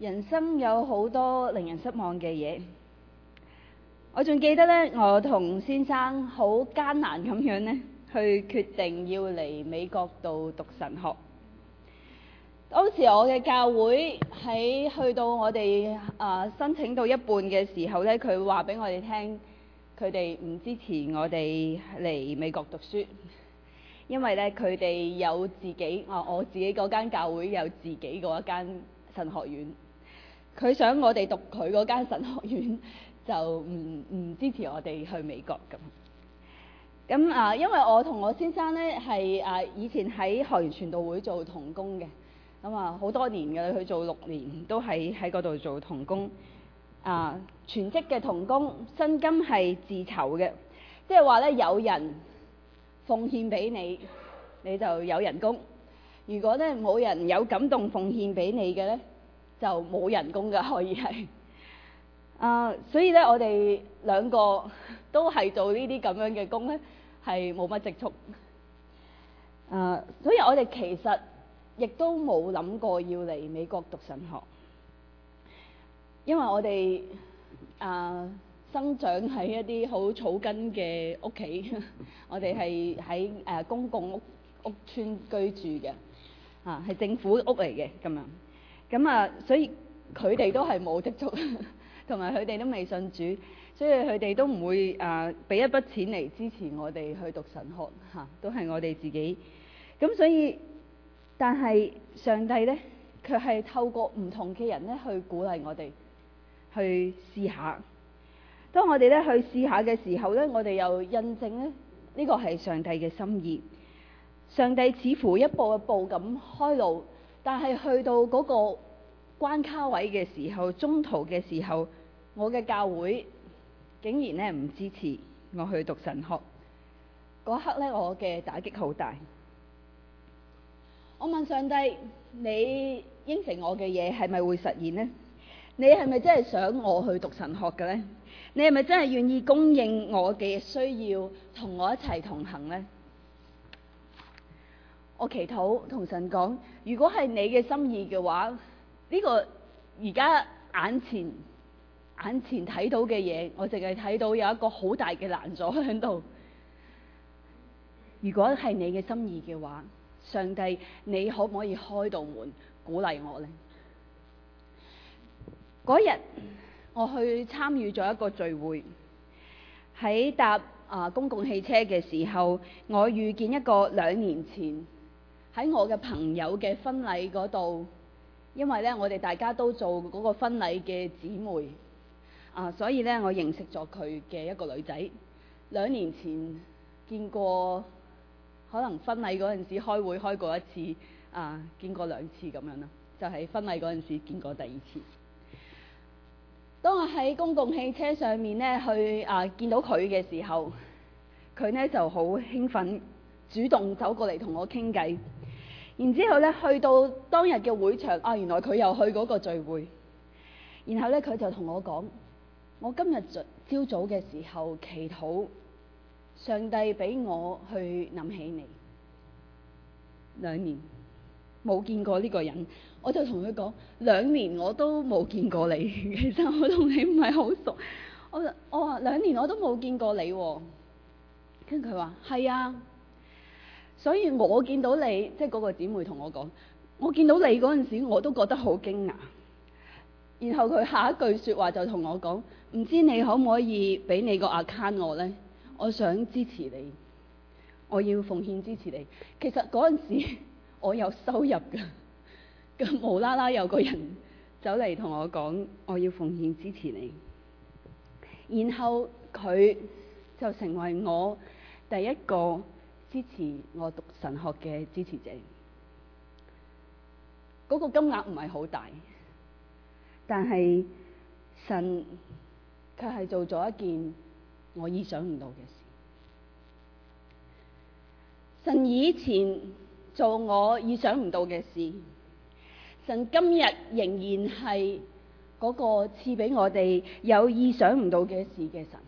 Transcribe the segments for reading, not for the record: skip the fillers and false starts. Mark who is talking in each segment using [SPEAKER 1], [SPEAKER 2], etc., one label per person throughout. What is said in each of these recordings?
[SPEAKER 1] 人生有好多令人失望嘅嘢。我仲記得咧，我同先生好艱難咁樣咧，去決定要嚟美國度讀神學。當時我嘅教會喺去到我哋申請到一半嘅時候咧，佢話俾我哋聽，佢哋唔支持我哋嚟美國讀書，因為咧佢哋有自己我自己嗰間教會有自己嗰一間神學院，佢想我哋讀佢嗰間神學院，就唔支持我哋去美國咁。咁因為我同我先生咧係以前喺學園傳道會做同工嘅，咁好多年嘅，佢做6年都喺嗰度做同工，全職嘅同工，薪金係自籌嘅，即係話咧有人奉獻俾你，你就有人工；如果咧冇人有感動奉獻俾你嘅咧，就冇人工㗎，可以係。所以咧我哋兩個都係做呢啲咁樣嘅工咧，係冇乜積蓄。所以我哋其實亦都冇諗過要嚟美國讀神學，因為我哋生長喺一啲好草根嘅屋企，我哋係喺公共屋邨居住嘅，係政府屋嚟嘅咁樣。咁所以佢哋都係冇積蓄，同埋佢哋都未信主，所以佢哋都唔會俾一筆錢嚟支持我哋去讀神學，都係我哋自己。咁所以，但係上帝咧，佢係透過唔同嘅人咧去鼓勵我哋去試下。當我哋咧去試下嘅時候咧，我哋又印證咧呢個係上帝嘅心意。上帝似乎一步一步咁開路，但係去到嗰個關卡位嘅時候，中途嘅時候，我嘅教會竟然咧唔支持我去讀神學。嗰刻咧，我嘅打擊好大。我問上帝：你應承我嘅嘢係咪會實現呢？你係咪真係想我去讀神學嘅呢？你係咪真係願意供應我嘅需要，同我一齊同行呢？我祈禱同神講：如果係你嘅心意嘅話，呢個而家眼前睇到嘅嘢，我淨係睇到有一個好大嘅攔阻喺度。如果係你嘅心意嘅話，上帝，你可唔可以開道門鼓勵我呢？嗰日我去參與咗一個聚會，喺搭公共汽車嘅時候，我遇見一個2年前喺我嘅朋友嘅婚禮嗰度，因為咧我哋大家都做嗰個婚禮嘅姊妹，所以咧我認識咗佢嘅一個女仔。2年前見過，可能婚禮嗰陣時開會開過一次，見過2次咁樣啦，就係婚禮嗰陣時見過第2次。當我喺公共汽車上面咧去見到佢嘅時候，佢咧就好興奮，主動走過嚟同我傾偈。然之後咧去到當日嘅會場，原來佢又去嗰個聚會。然後咧佢就同我講：我今日朝早嘅時候祈禱，上帝俾我去諗起你。2年冇見過呢個人，我就同佢講：2年我都冇見過你，其實我同你唔係好熟。我話2年我都冇見過你喎。跟住佢話：係啊，所以我見到你，即係嗰個姊妹同我講，我見到你嗰陣時我都覺得好驚訝。然後佢下一句說話就同我講：唔知你可唔可以俾你個 account 我呢？我想支持你，我要奉獻支持你。其實嗰陣時我有收入㗎，咁無啦啦有個人走嚟同我講，我要奉獻支持你。然後佢就成為我第一個支持我讀神學嘅支持者。嗰個金額唔係好大，但係神卻係做咗一件我意想唔到嘅事。神以前做我意想唔到嘅事，神今日仍然係嗰個賜俾我哋有意想唔到嘅事嘅神。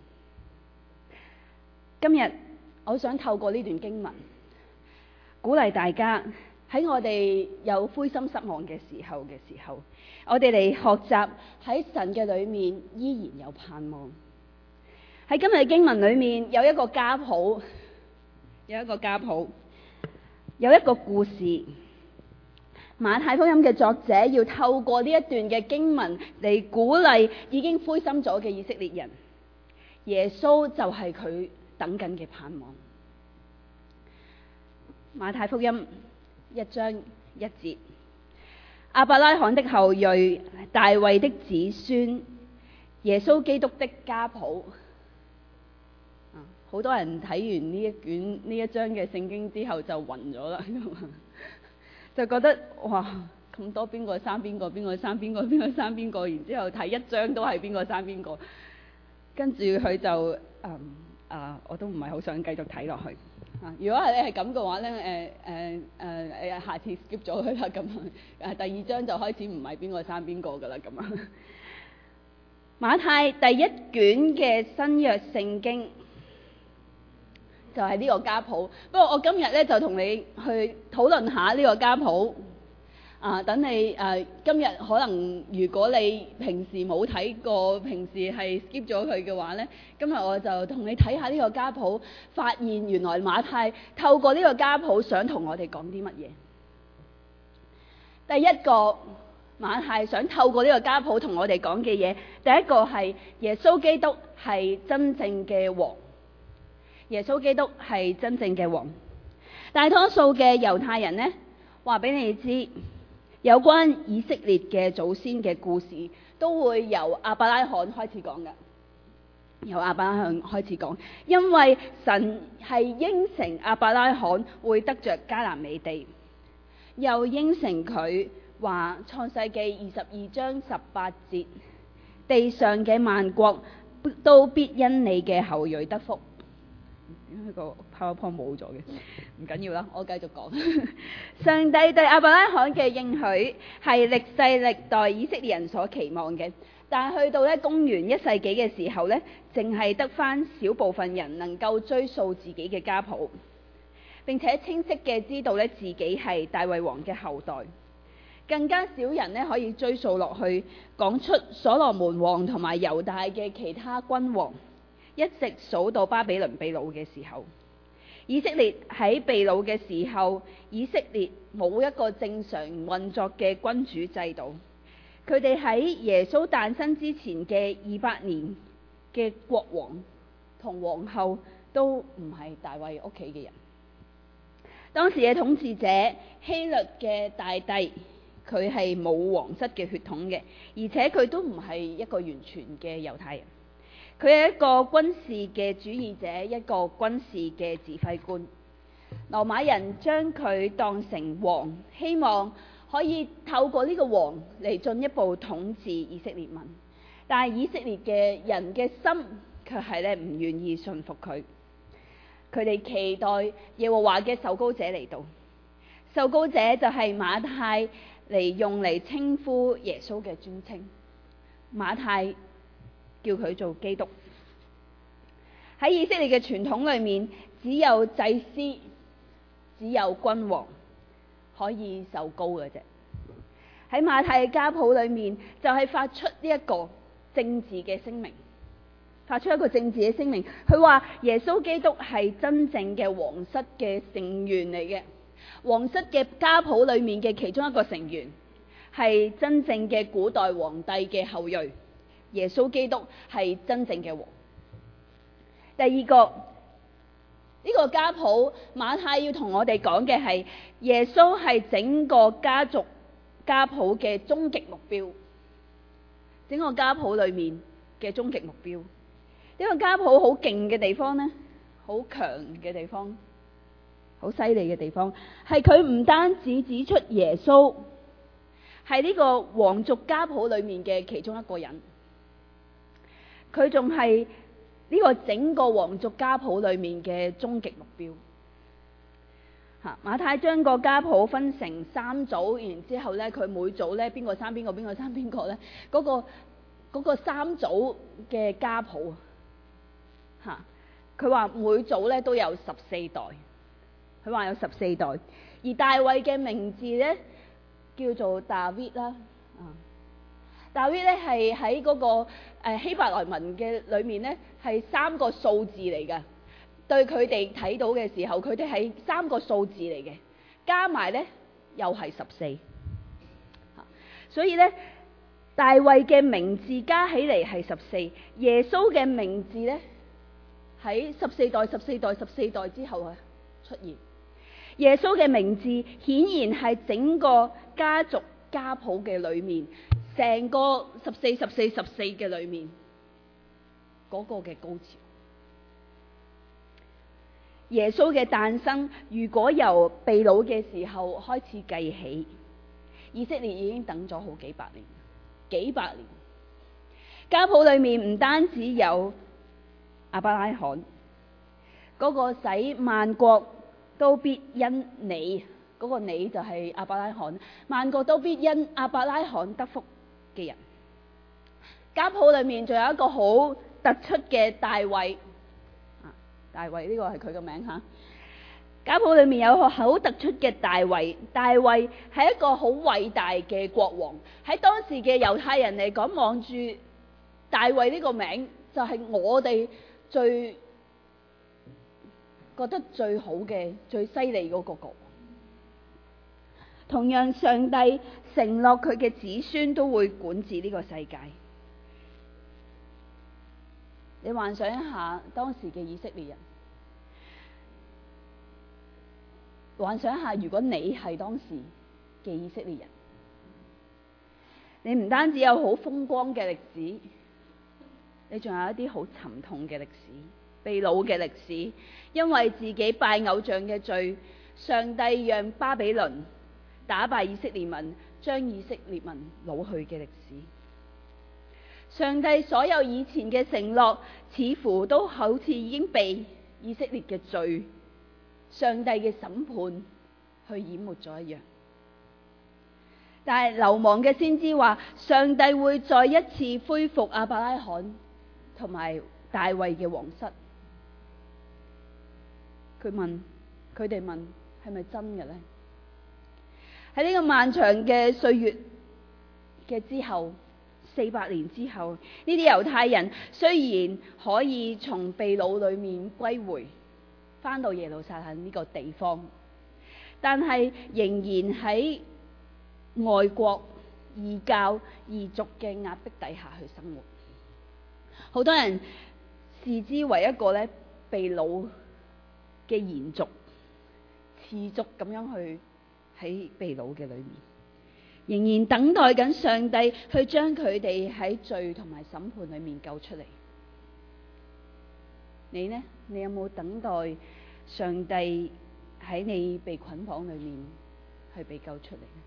[SPEAKER 1] 今日我想透過呢段經文鼓勵大家喺我哋有灰心失望嘅時候，我哋嚟學習喺神嘅裏面依然有盼望。喺今日嘅經文裏面有一個家譜，有一個故事。馬太福音嘅作者要透過呢一段嘅經文嚟鼓勵已經灰心咗嘅以色列人，耶穌就係佢等緊嘅盼望。馬太福音1章1節，亞伯拉罕的後裔，大衛的子孫，耶穌基督的家譜。好多人睇完呢一章嘅聖經之後就暈咗啦，就覺得哇，咁多邊個生邊個，邊個生邊個，邊個生邊個，然之後睇一章都係邊個生邊個，跟住佢就我都唔係好想繼續睇落去。如果係你係咁嘅話咧，下次 skip 咗佢啦，咁第二章就開始唔係邊個生邊個噶啦，咁啊。馬太第一卷嘅新約聖經就係呢個家譜。不過我今日咧就同你去討論下呢個家譜。等你今日可能如果你平時冇睇過，平時係 skip 咗佢嘅話呢，今日我就同你睇下呢個家譜，發現原來馬太透過呢個家譜想同我哋講啲乜嘢。第一個馬太想透過呢個家譜同我哋講嘅嘢，第一個係耶穌基督係真正嘅王。耶穌基督係真正嘅王。大多數嘅猶太人呢，話俾你知，有關以色列嘅祖先嘅故事，都會由亞伯拉罕開始講嘅。由亞伯拉罕開始講，因為神係應承亞伯拉罕會得着迦南美地，又應承佢話創世記22章18節，地上嘅萬國都必因你嘅後裔得福。呢個 PowerPoint 冇咗嘅，唔緊要啦，我繼續講。上帝對亞伯拉罕嘅應許係歷世歷代以色列人所期望嘅，但係去到咧公元1世紀嘅時候咧，淨係得返少部分人能夠追溯自己嘅家譜，並且清晰嘅知道咧自己係大衛王嘅後代，更加少人咧可以追溯落去，講出所羅門王同埋猶大嘅其他君王，一直數到巴比倫被擄嘅時候。以色列喺被擄嘅時候，以色列冇一個正常運作嘅君主制度，佢哋喺耶穌誕生之前嘅200年嘅國王同皇后都唔係大衛屋企嘅人。當時嘅統治者希律嘅大帝，佢係冇皇室嘅血統嘅，而且佢都唔係一個完全嘅猶太人。佢係一個軍事嘅主義者，一個軍事嘅指揮官。羅馬人將佢當成王，希望可以透過呢個王嚟進一步統治以色列民。但係以色列嘅人嘅心卻係咧唔願意順服佢。佢哋期待耶和華嘅受膏者嚟到。受膏者就係馬太嚟用嚟稱呼耶穌嘅尊稱。馬太叫佢做基督。喺以色列嘅傳統裏面，只有祭司、只有君王可以受膏嘅啫。喺馬太嘅家譜裏面，就係發出呢一個政治嘅聲明，佢話耶穌基督係真正嘅皇室嘅成員嚟嘅，皇室嘅家譜裏面嘅其中一個成員，係真正嘅古代皇帝嘅後裔。耶穌基督係真正嘅王。第二個，呢個家譜馬太要同我哋講嘅係耶穌係整個家族家譜嘅終極目標，整個家譜裏面嘅終極目標。呢個家譜好勁嘅地方呢，好強嘅地方，好犀利嘅地方，係佢唔單止指出耶穌係呢個皇族家譜裏面嘅其中一個人，佢仲係呢個整個皇族家譜裏面嘅終極目標。馬太將個家譜分成3組，然之後咧佢每組咧邊個生邊個，邊個生邊個咧，嗰個3組嘅家譜佢話每組咧都有14代，佢話有14代， 而大衛嘅名字咧叫做大衛啦。大衛咧係喺嗰個希伯來文嘅裏面咧係3個數字嚟嘅。對佢哋睇到嘅時候，佢哋係3個數字嚟嘅，加埋咧又係14。所以咧，大衛嘅名字加起嚟係14，耶穌嘅名字咧喺14代、14代、14代之後啊出現。耶穌嘅名字顯然係整個家族家譜嘅裏面，成個14、14、14嘅裏面嗰個嘅高潮。耶穌嘅誕生，如果由被擄嘅時候開始計起，以色列已經等咗好幾百年。家譜裏面唔單止有亞伯拉罕嗰個使萬國都必因你，嗰個你就係亞伯拉罕，萬國都必因亞伯拉罕得福嘅人。家譜裏面仲有一個好突出嘅大衛。大衛呢個係佢個名吓。家譜裏面有個好突出嘅大衛，大衛係一個好偉大嘅國王。喺當時嘅猶太人嚟講，望住大衛呢個名，就係我哋最覺得最好嘅、最犀利嗰個國王。同樣，上帝承諾佢嘅子孫都會管治呢個世界。你幻想一下當時嘅以色列人，幻想一下如果你係當時嘅以色列人，你唔單止有好風光嘅歷史，你仲有一啲好沉痛嘅歷史，被擄嘅歷史，因為自己拜偶像嘅罪，上帝讓巴比倫打敗以色列民，將以色列民擄去嘅歷史。上帝所有以前嘅承諾，似乎都好似已經被以色列嘅罪、上帝嘅審判去淹沒咗一樣。但係流亡嘅先知話，上帝會再一次恢復亞伯拉罕同埋大衛嘅皇室。佢哋問係咪真嘅呢？喺呢個漫長嘅歲月嘅之後，400年之後，呢啲猶太人雖然可以從被擄裏面歸回，返到耶路撒冷呢個地方，但係仍然喺外國異教異族嘅壓迫底下去生活。好多人視之為一個咧被擄嘅延續，持續咁樣去喺被擄嘅裏面，仍然等待緊上帝去將佢哋喺罪同埋審判裏面救出嚟。你呢？你有冇等待上帝喺你被捆綁裏面去被救出嚟呢？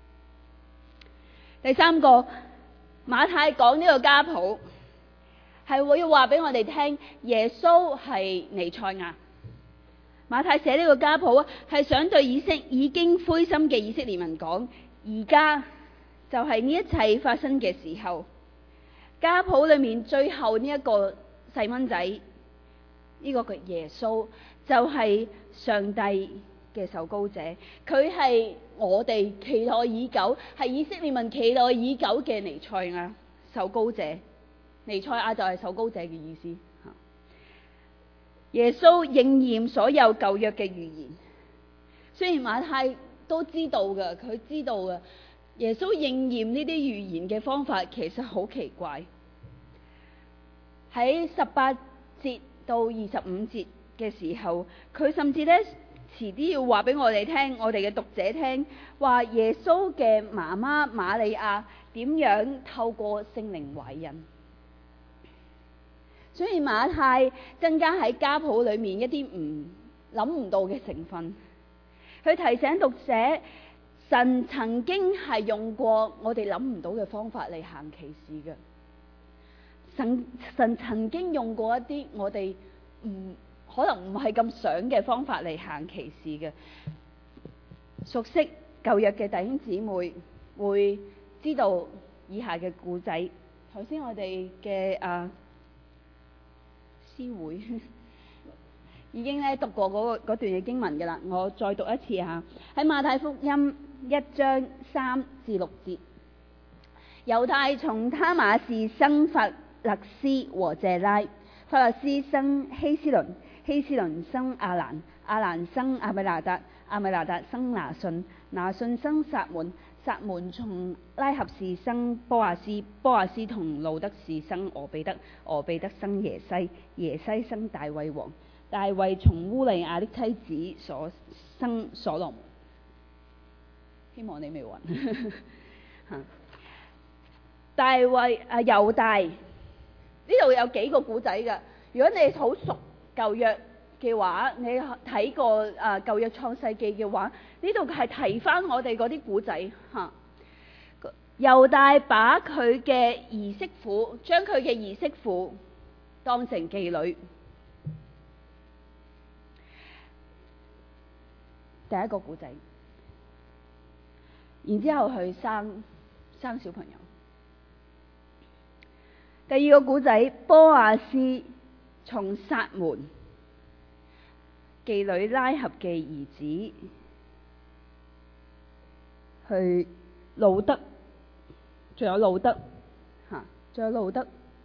[SPEAKER 1] 第三個，馬太講呢個家譜係會話俾我哋聽，耶穌係彌賽亞。馬太寫呢個家譜係想對已經灰心嘅以色列民講，而家就係呢一切發生嘅時候。家譜裏面最後呢一個細蚊仔，呢個嘅耶穌就係上帝嘅受膏者，佢係我哋期待已久，係以色列民期待已久嘅彌賽亞受膏者。彌賽亞就係受膏者嘅意思。耶穌應驗所有舊約嘅預言。雖然馬太都知道嘅，佢知道嘅，耶穌應驗呢啲預言嘅方法其實好奇怪。喺18節到25節嘅時候，佢甚至咧遲啲要話俾我哋聽，我哋嘅讀者聽，話耶穌嘅媽媽瑪利亞點樣透過聖靈懷孕。所以馬太增加喺家譜裏面一啲諗唔到嘅成分，佢提醒讀者，神曾經係用過我哋諗唔到嘅方法嚟行奇事嘅。神曾經用過一啲我哋可能唔係咁想嘅方法嚟行奇事嘅。熟悉舊約嘅弟兄姊妹會知道以下嘅故仔。頭先我哋嘅師會已經讀過嗰段嘅經文㗎啦，我再讀一次嚇。喺馬太福音1章3至6節，猶大從他瑪氏生法勒斯和謝拉，法勒斯生希斯倫，希斯倫生亞蘭，亞蘭生亞米拿達，亞米拿達生拿順，拿順生撒門，撒門從拉合氏生波阿斯，波阿斯同路得氏生俄比德，俄比德生耶西，耶西生大衛王，大衛從烏利亞的妻子所生所羅門。希望你未暈。大衛猶大呢度有幾個古仔㗎。如果你好熟舊約嘅話，你睇過舊約創世記嘅話，呢度係提翻我哋嗰啲古仔嚇。猶大把佢嘅兒媳婦，將佢嘅兒媳婦當成妓女。第一個古仔，然之後去生小朋友。第二個古仔，波阿斯從撒門妓女拉合嘅兒子去路得，仲有路得嚇，仲有路得。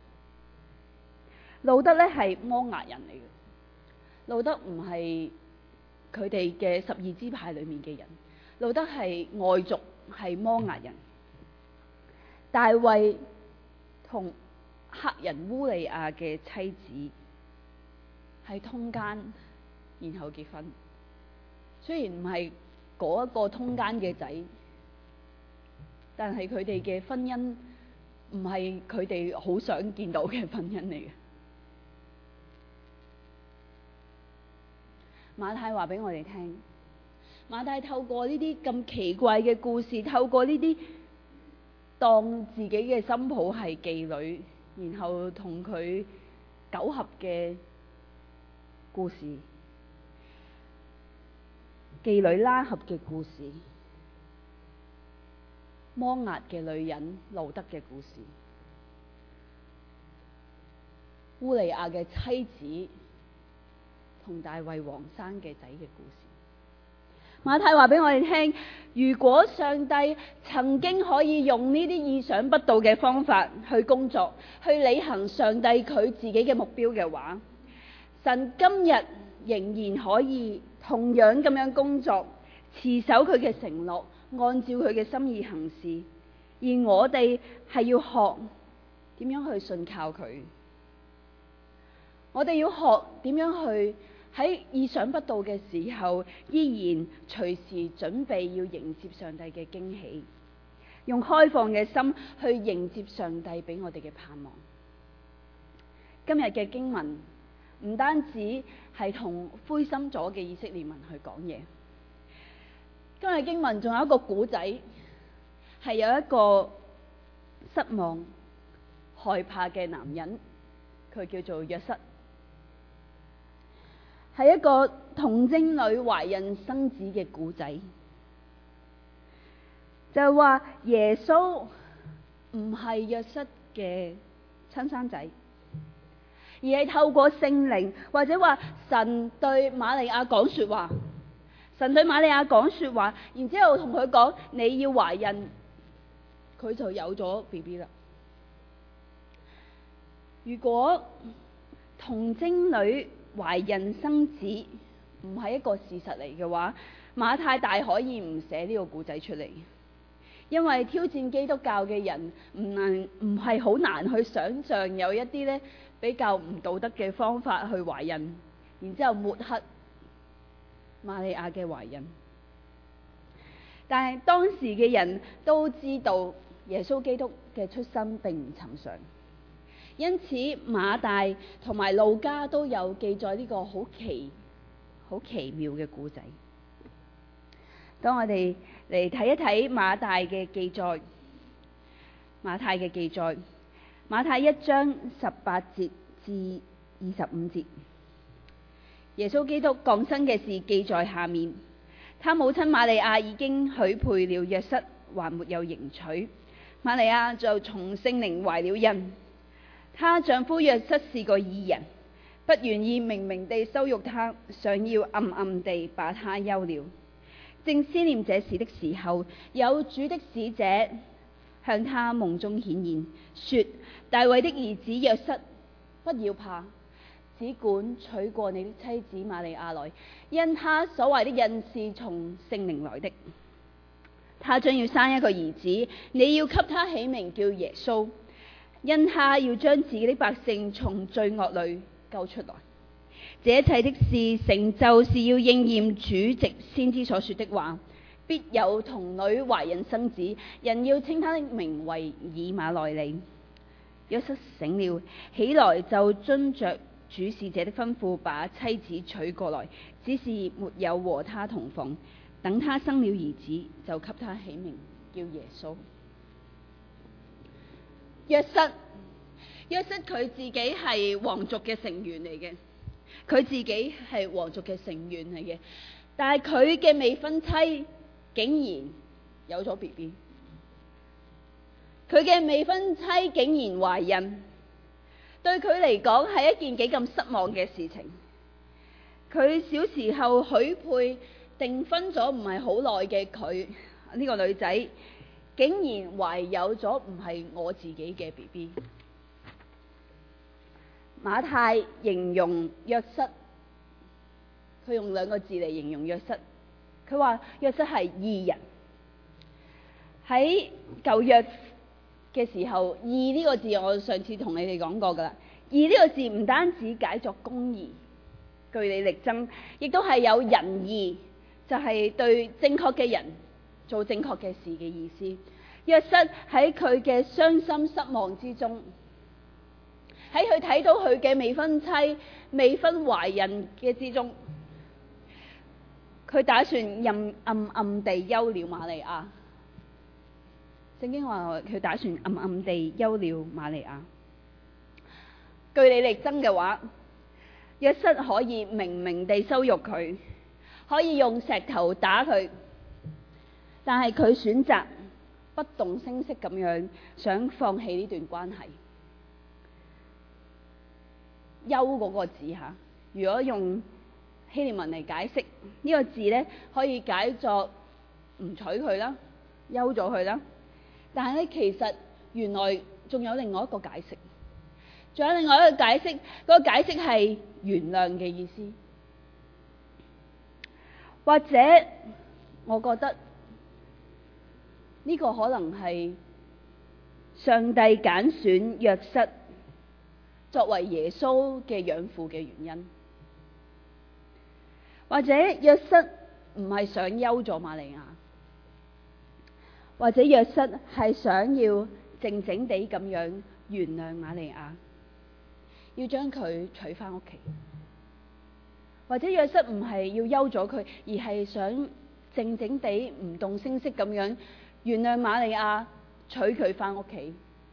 [SPEAKER 1] 路得咧係摩押人嚟嘅，路得唔係佢哋嘅12支派裏面嘅人，路得係外族，係摩押人。大衛同赫人烏利亞嘅妻子係通姦，然後結婚。雖然唔係嗰一個通姦嘅仔，但係佢哋嘅婚姻唔係佢哋好想見到嘅婚姻嚟嘅。馬太話俾我哋聽，馬太透過呢啲咁奇怪嘅故事，透過呢啲當自己嘅新抱係妓女，然後同佢苟合嘅故事，妓女拉合嘅故事，摩押嘅女人路得嘅故事，烏利亞嘅妻子同大衛王生嘅仔嘅故事。馬太話俾我哋聽，如果上帝曾經可以用呢啲意想不到嘅方法去工作，去履行上帝佢自己嘅目標嘅話，神今日仍然可以同樣咁樣工作，持守佢嘅承諾，按照佢嘅心意行事。而我哋係要學點樣去信靠佢，我哋要學點樣去喺意想不到嘅時候，依然隨時準備要迎接上帝嘅驚喜，用開放嘅心去迎接上帝俾我哋嘅盼望。今日嘅經文唔單止係同灰心咗嘅以色列民去講嘢，今日經文仲有一個古仔，係有一個失望害怕嘅男人，佢叫做約瑟，係一個童貞女懷孕生子嘅故仔。就係話耶穌唔係約瑟嘅親生仔，而係透過聖靈，或者話神對瑪利亞講說話，神對瑪利亞講說話，然之後同佢講你要懷孕，佢就有咗 BB 啦。如果童貞女懷孕生子唔係一個事實嚟嘅話，馬太大可以唔寫呢個故仔出嚟，因為挑戰基督教嘅人唔係好難去想像有一啲呢比較唔道德嘅方法去懷孕，然之後抹黑瑪利亞嘅懷孕。但係當時嘅人都知道耶穌基督嘅出生並唔尋常，因此馬大同埋路加都有記載呢個好奇妙嘅故仔。當我哋嚟睇一睇馬太嘅記載，馬太1章18節至25節，耶穌基督降生嘅事記在下面。他母親瑪利亞已經許配了約瑟，還沒有迎娶，瑪利亞就從聖靈懷了孕。她丈夫約瑟是個義人， 不願意明明地羞辱他，想要暗暗地把他休了。正思念這事的時候，有主的使者向他夢中顯現，說：大衛的兒子約瑟，不要怕，只管娶過你的妻子瑪利亞來，因他所懷的孕是從聖靈來的。他將要生一個兒子，你要給他起名叫耶穌，因他要將自己的百姓從罪惡裏救出來。這一切的事成就，是要應驗主藉先知所說的話：必有童女懷孕生子，人要稱他的名為以馬內利。約瑟醒了，起來就遵着主使者的吩咐，把妻子娶過來，只是沒有和他同房。等他生了兒子，就給他起名叫耶穌。約瑟佢自己係皇族嘅成員嚟嘅，佢自己係皇族嘅成員嚟嘅，但係佢嘅未婚妻竟然有咗 BB， 佢嘅未婚妻竟然懷孕，對佢嚟講係一件幾咁失望嘅事情。佢小時候許配訂婚咗唔係好耐嘅佢呢個女仔，竟然懷有咗唔係我自己嘅 BB。馬太形容約瑟，佢用兩個字嚟形容約瑟，佢話約瑟係義人。喺舊約嘅時候，義呢個字我上次同你哋講過噶啦。義呢個字唔單止解作公義、據理力爭，亦都係有仁義，就係對正確嘅人做正確嘅事嘅意思。約瑟喺佢嘅傷心失望之中，喺佢睇到佢嘅未婚妻未婚懷孕嘅之中，佢打算暗暗地休了瑪利亞。聖經話佢打算暗暗地休了瑪利亞。據理力爭嘅話，約瑟可以明明地羞辱佢，可以用石頭打佢，但係佢選擇不動聲色咁樣想放棄呢段關係。休嗰個字吓，如果用希臘文嚟解釋呢個字呢，可以解作唔娶佢啦，休咗佢啦。但係咧，其實原來仲有另外一個解釋，仲有另外一個解釋，嗰個解釋係原諒嘅意思。或者我覺得呢個可能係上帝揀選約瑟作為耶穌嘅養父嘅原因。或者約瑟唔係想休咗瑪利亞，或者約瑟係想要靜靜地咁樣原諒瑪利亞，要將佢娶返屋企。或者約瑟唔係要休咗佢，而係想靜靜地唔動聲色咁樣原諒瑪利亞，娶佢返屋企。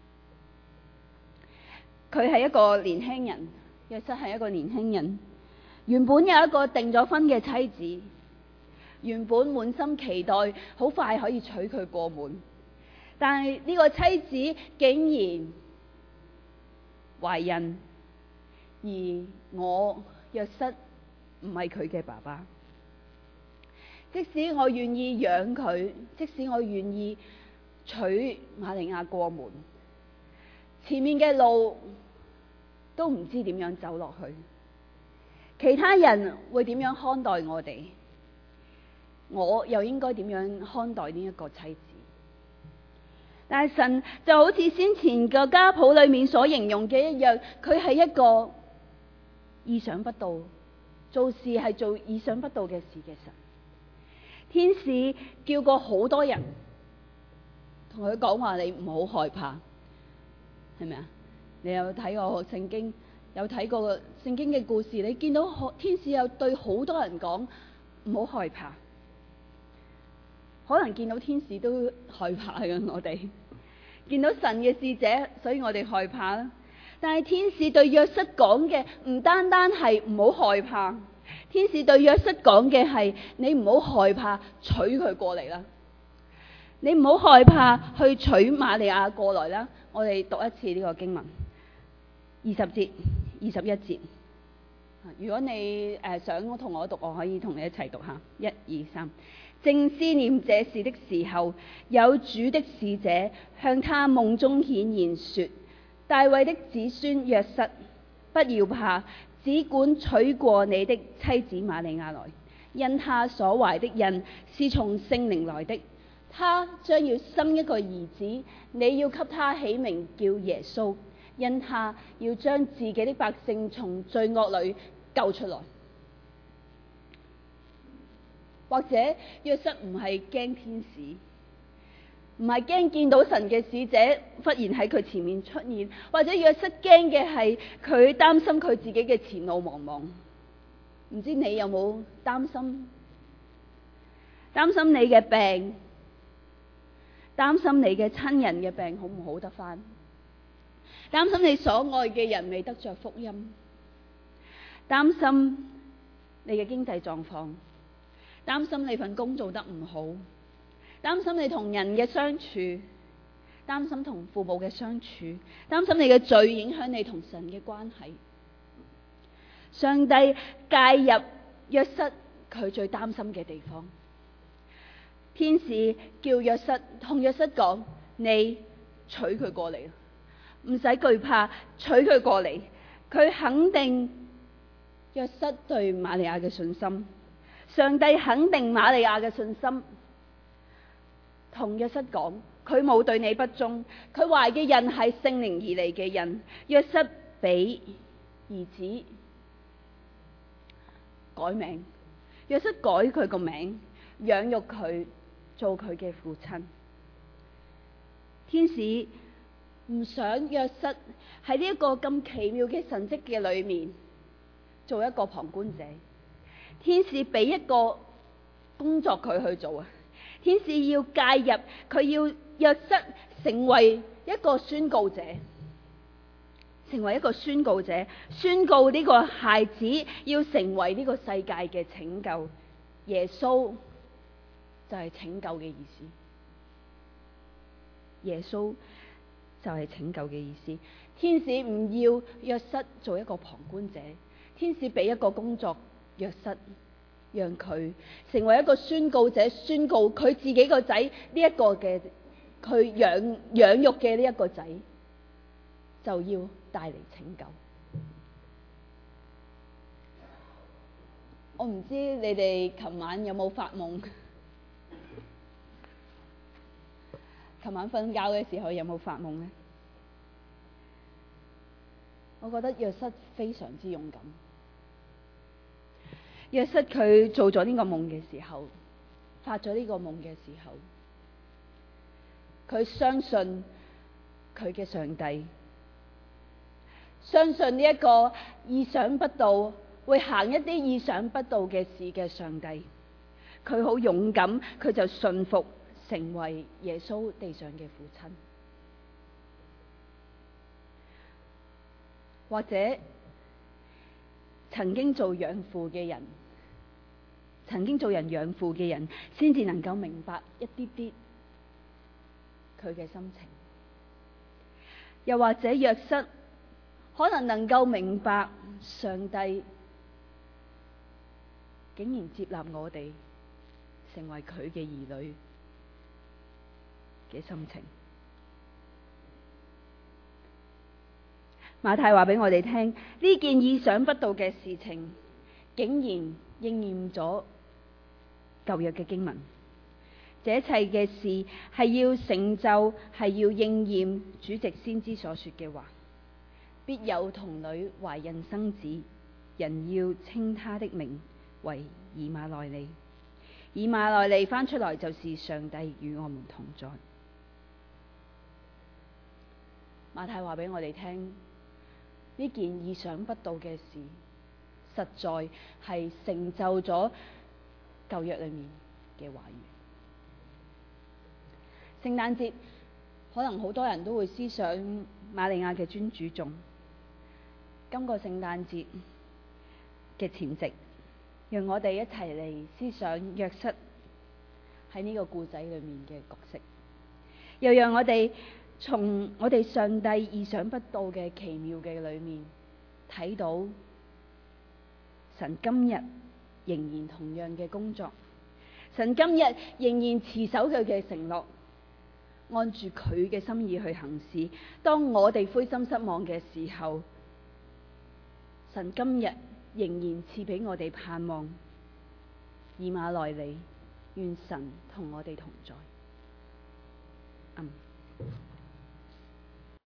[SPEAKER 1] 佢係一個年輕人，約瑟係一個年輕人，原本有一個訂咗婚嘅妻子，原本滿心期待好快可以娶佢過門，但係呢個妻子竟然懷孕，而我約瑟唔係佢嘅爸爸。即使我願意養佢，即使我願意娶瑪利亞過門，前面嘅路都唔知點樣走落去，其他人會點樣看待我哋？我又應該點樣看待呢一個妻子？但係神就好似先前嘅家譜裏面所形容嘅一樣，佢係一個意想不到，做事係做意想不到嘅事嘅神。天使叫過好多人同佢講話，你唔好害怕，係咪啊？你有睇過聖經，有睇過聖經嘅故事，你見到天使有對好多人講唔好害怕。可能見到天使都害怕嘅，我哋見到神嘅使者，所以我哋害怕啦。但係天使對約瑟講嘅唔單單係唔好害怕，天使對約瑟講嘅係你唔好害怕，娶佢過嚟啦。你唔好害怕去娶瑪利亞過來啦。我哋讀一次呢個經文，20節、21節。 如果你想同我讀，我可以同你一齊讀下。1、2、3。正思念這事的時候，有主的使者向他夢中顯現說：大衛的子孫約瑟，不要怕，只管娶過你的妻子瑪利亞來，因他所懷的孕是從聖靈來的。他將要生一個兒子，你要給他起名叫耶穌，因他要將自己的百姓從罪惡裏救出來。或者約瑟唔係驚天使，唔係驚見到神嘅使者忽然喺佢前面出現，或者約瑟驚嘅係佢擔心佢自己嘅前路茫茫。唔知你有冇擔心？擔心你嘅病，擔心你嘅親人嘅病好唔好得返，擔心你所愛嘅人未得着福音，擔心你嘅經濟狀況，擔心你份工做得唔好，擔心你同人嘅相處，擔心同父母嘅相處，擔心你嘅罪影響你同神嘅關係。上帝介入約瑟佢最擔心嘅地方，天使叫約瑟同約瑟講：你娶佢過嚟，唔使懼怕，娶佢過嚟。佢肯定約瑟對瑪利亞嘅信心。上帝肯定瑪利亞嘅信心，同約瑟講：佢冇對你不忠，佢懷嘅孕係聖靈而嚟嘅孕。約瑟俾兒子改名，約瑟改佢個名，養育佢，做佢嘅父親。天使唔想約瑟喺呢一個咁奇妙嘅神蹟嘅裏面做一個旁觀者。天使俾一個工作佢去做啊！天使要介入，佢要約瑟成為一個宣告者，成為一個宣告者，宣告呢個孩子要成為呢個世界嘅拯救。耶穌就係拯救嘅意思，耶穌就係拯救嘅意思。天使唔要約瑟做一個旁觀者，天使俾一個工作約瑟，讓佢成為一個宣告者，宣告佢自己個仔呢一個嘅佢養育嘅呢一個仔就要帶嚟拯救。我唔知你哋琴晚有冇發夢？琴晚瞓覺嘅時候有冇發夢呢？我覺得約瑟非常之勇敢。約瑟佢做咗呢個夢嘅時候，發咗呢個夢嘅時候，佢相信佢嘅上帝，相信呢一個意想不到會行一啲意想不到嘅事嘅上帝。佢好勇敢，佢就信服成為耶穌地上嘅父親。或者曾經做養父嘅人，曾經做人養父嘅人，先至能夠明白一啲啲佢嘅心情。又或者約瑟可能夠明白上帝竟然接納我哋成為佢嘅兒女嘅心情。馬太話俾我哋聽，呢件意想不到嘅事情竟然應驗咗舊約嘅經文。這一切嘅事係要成就，係要應驗主藉先知所說嘅話：必有童女懷孕生子，人要稱他的名為以馬內利。以馬內利翻出來就是上帝與我們同在。馬太話俾我哋聽，呢件意想不到嘅事，實在係成就咗舊約裏面嘅話語。聖誕節可能好多人都會思想瑪利亞嘅尊主頌。今個聖誕節嘅前夕，讓我哋一齊嚟思想約瑟喺呢個故仔裏面嘅角色，又讓我哋從我哋上帝意想不到嘅奇妙嘅裏面睇到神今日仍然同樣嘅工作，神今日仍然持守佢嘅承諾，按住佢嘅心意去行事。當我哋灰心失望嘅時候，神今日仍然賜俾我哋盼望。以馬內利，願神同我哋同在。